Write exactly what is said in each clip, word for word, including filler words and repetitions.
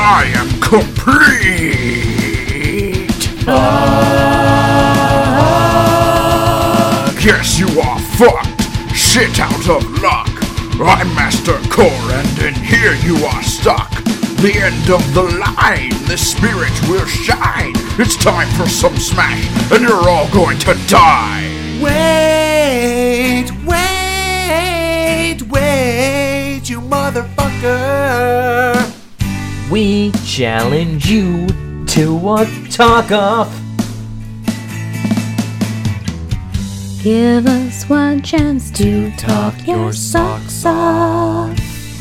I am complete. Fuck. Yes, you are fucked. Shit out of luck. I'm Master Core, and in here you are stuck. The end of the line. The spirit will shine. It's time for some smash, and you're all going to die. Wait, wait, wait, you motherfucker. We challenge you to a talk-off. Give us one chance to talk your socks off.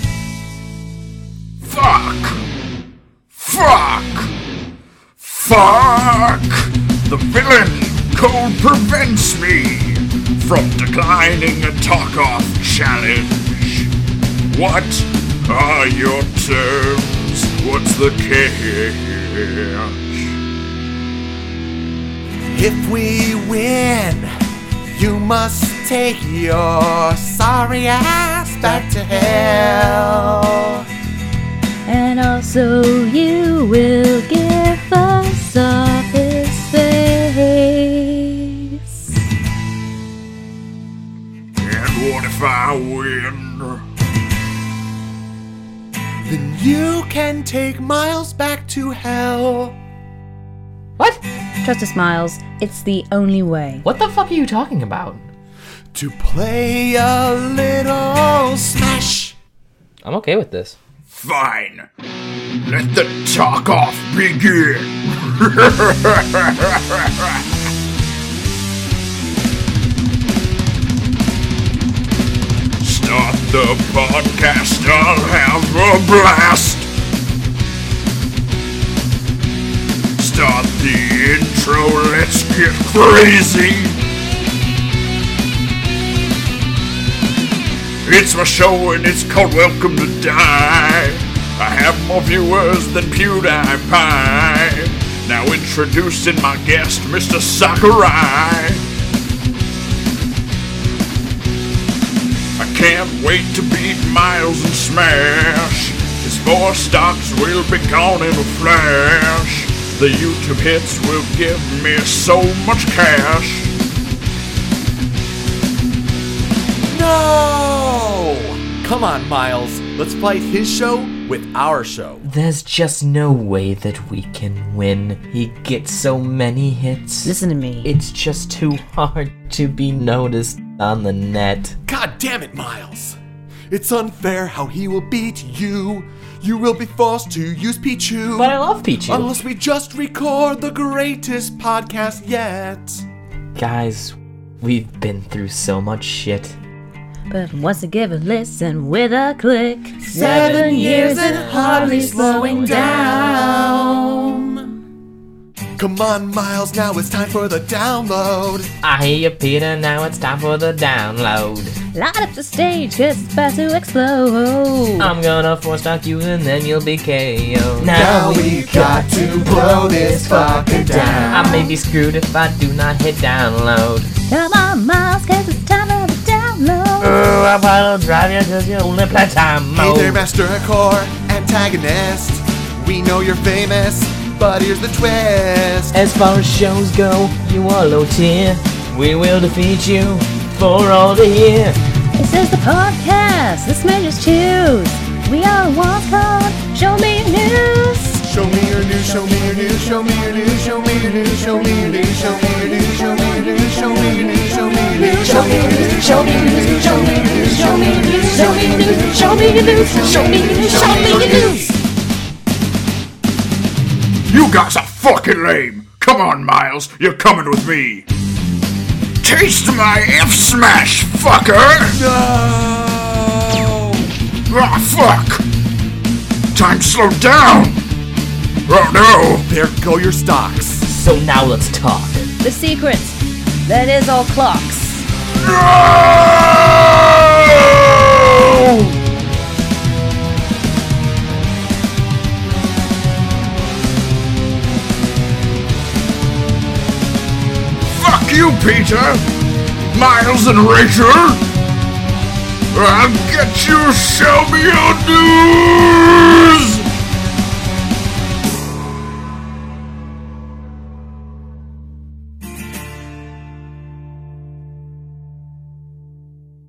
Fuck! Fuck! Fuck! The villain code prevents me from declining a talk-off challenge. What are your terms? What's the catch? If we win, you must take your sorry ass back to hell. And also you will give us off his face. And what if I win? Then you can take Miles back to hell. What? Trust us, Miles. It's the only way. What the fuck are you talking about? To play a little Smash. I'm okay with this. Fine. Let the talk-off begin. Start the podcast, I'll have a blast. Start the intro, let's get crazy. It's my show and it's called Welcome to Die. I have more viewers than PewDiePie. Now introducing my guest, Mister Sakurai. I can't wait to beat Miles and Smash. His four stocks will be gone in a flash. The YouTube hits will give me so much cash. No! Come on, Miles. Let's fight his show with our show. There's just no way that we can win. He gets so many hits. Listen to me. It's just too hard to be noticed on the net. God damn it, Miles. It's unfair how he will beat you. You will be forced to use Pichu. But I love Pichu. Unless we just record the greatest podcast yet. Guys, we've been through so much shit. But once to give a listen with a click. Seven years and hardly slowing down. Come on, Miles, now it's time for the download. I hear you, Peter, now it's time for the download. Light up the stage, cause it's about to explode. I'm gonna force knock you and then you'll be K O. Now we got to blow this fucker down. I may be screwed if I do not hit download. Come on, Miles, cause it's time for the download. Oh, I will drive you cause you only play time mode. Hey there, Master Core, antagonist. We know you're famous, but here's the twist. As far as shows go, you are low tier. We will defeat you for all to hear. This is the podcast, this man just choose. We are what's called Show Me Your News. Show me your news, show me your news, show me your news, show me your news, show me your news, show me your news, show me your news, show me your news, show me your news, show me your news, show me your news, show me your news, show me your news, show me your news, show me your news, show me your news, show me your news. You guys are fucking lame. Come on, Miles, you're coming with me. Taste my F-Smash, fucker! No! Ah, fuck! Time to slow down! Oh no! There go your stocks. So now let's talk. The secret, that is all clocks. No! Fuck you, Peter! Miles and Rachel! I'll get you, show me your news!